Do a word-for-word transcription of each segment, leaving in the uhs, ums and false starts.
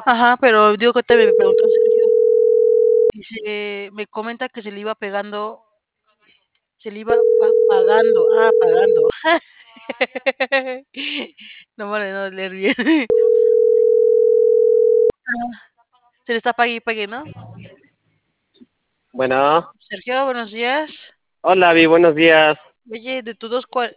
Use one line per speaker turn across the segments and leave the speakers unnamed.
Ajá, pero digo que ahorita me preguntó Sergio. Dice, me comenta que se le iba pegando se le iba pa pagando, ah, pagando. No vale, no leer bien. Ah, se le está pague y pague, ¿no?
Bueno.
Sergio, buenos días.
Hola, Vi, buenos días.
Oye, de tu dos cua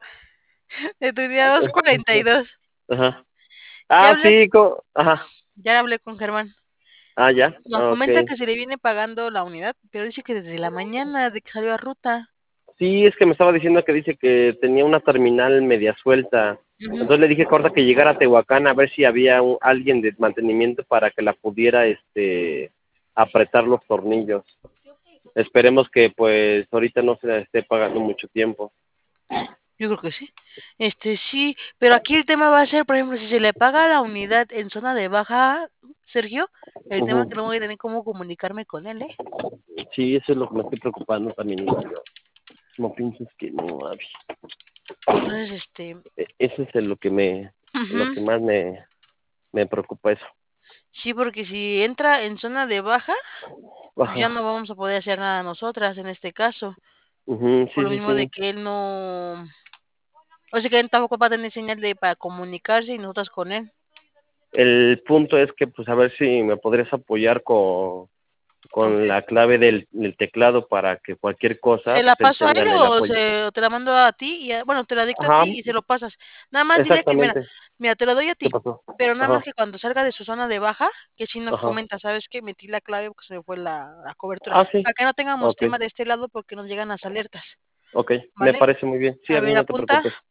de tu día dos cuarenta y dos.
Ajá.
Ya
Ah,
hablé
sí, co ajá.
ya hablé con Germán.
Ah, ya,
Nos comenta
okey.
que se le viene pagando la unidad, pero dice que desde la mañana de que salió a ruta.
Sí, es que me estaba diciendo que dice que tenía una terminal media suelta.
Ujú.
Entonces le dije que ahorita que llegara a Tehuacán a ver si había un alguien de mantenimiento para que la pudiera, este, apretar los tornillos. Esperemos que, pues, ahorita no se la esté pagando mucho tiempo.
Yo creo que sí. Este, sí, pero aquí el tema va a ser, por ejemplo, si se le paga la unidad en zona de baja, Sergio, el tema que
Ujú.
no voy a tener cómo comunicarme con él, ¿eh?
Sí, eso es lo que me estoy preocupando también igual yo. No pienses que no, Abby.
Entonces, este
E eso es en lo que me lo
Ujú.
que más me me preocupa eso.
Sí, porque si entra en zona de baja, pues ya no
Ajá.
vamos a poder hacer nada nosotras en este caso.
Ujú,
Por
sí,
lo
sí,
mismo de
sí.
que él no o sea, que él tampoco va a tener señal de para comunicarse y nosotras con él.
El punto es que, pues, a ver si me podrías apoyar con
¿Con
con
qué?
la clave del del teclado para que cualquier cosa,
¿Te la
pues, él
paso a
tenga
él
el
o
apoyo.
se o te la mando a ti? Y ya bueno, te la dicto a
Ajá.
ti y se lo pasas. Nada más dile que mira
Exactamente.
mira, te lo doy a
¿Qué
ti,
pasó?
pero nada más
Ajá.
que cuando salga de su zona de baja, que sí nos
Ajá.
comenta: "¿Sabes qué? Metí la clave porque se me fue la la cobertura",
Ah, sí.
para que no tengamos tema
Okey.
de este lado porque nos llegan las alertas,
Okey, me
¿vale?
parece muy bien. Sí,
A
Abby,
ver,
no te
apunta.
preocupes.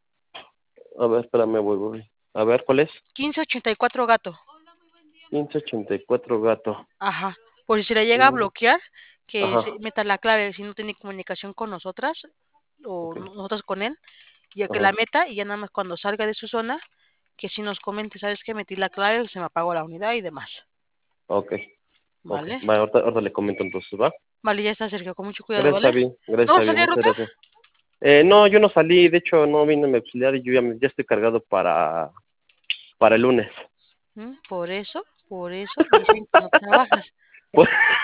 A ver, espérame, voy, voy. A ver, ¿cuál es?
quince ochenta y cuatro gato.
quince ochenta y cuatro gato.
Ajá, por si se le llega a
Mm.
bloquear, que se
Ajá.
meta la clave, si no tiene comunicación con nosotras, o
Okey.
nosotras con él, ya que la
Ajá.
meta y ya nada más cuando salga de su zona, que sí nos comente: "¿Sabes qué? Metí la clave, se me apagó la unidad", y demás.
Okey, okey.
¿Vale?
Va, ahorita ahorita le comento entonces, ¿va?
Vale, ya está, Sergio, con mucho cuidado,
Gracias,
¿vale?
Abby.
¿No
Gracias,
vas a
Abby,
salir a
muchas
ruta?
gracias. Eh, no, yo no salí, de hecho, no vino mi auxiliar y yo ya me ya estoy cargado para para el lunes.
Mm, por eso por eso dicen que no trabajas.
Pues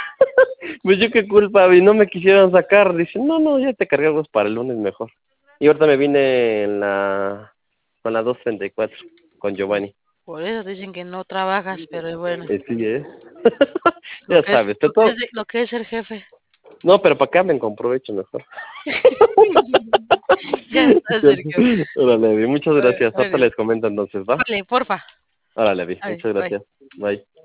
pues yo qué culpa, Abby, no me quisieron sacar. Dicen: "No, no, ya te cargamos para el lunes mejor". Y ahorita me vine en la con la dos treinta y cuatro, con
Mm,
Giovanni.
por eso dicen que no trabajas, pero bueno.
Eh, sí, ¿eh?
Lo
Ya
que es
sabes, te
lo que es
to
de lo que es ser jefe.
no, pero para que anden con provecho mejor.
Ya está, Sergio.
Órale, Abby, muchas
Órale,
gracias. Ahorita
órale.
les comento entonces, ¿va?
Vale, porfa.
Órale, Abby,
Vale,
muchas
bye.
gracias. Bye.